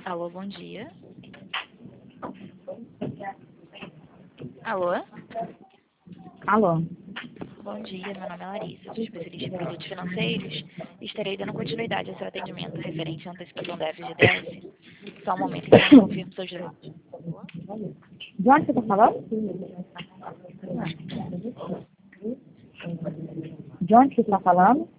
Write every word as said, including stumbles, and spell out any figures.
Alô, bom dia. Alô? Alô? Bom dia, meu nome é Larissa, sou especialista em produtos financeiros e estarei dando continuidade ao seu atendimento referente à antecipação da F G T S. Só um momento, então, eu confirmo seus dados. De onde você está falando? De onde você está falando?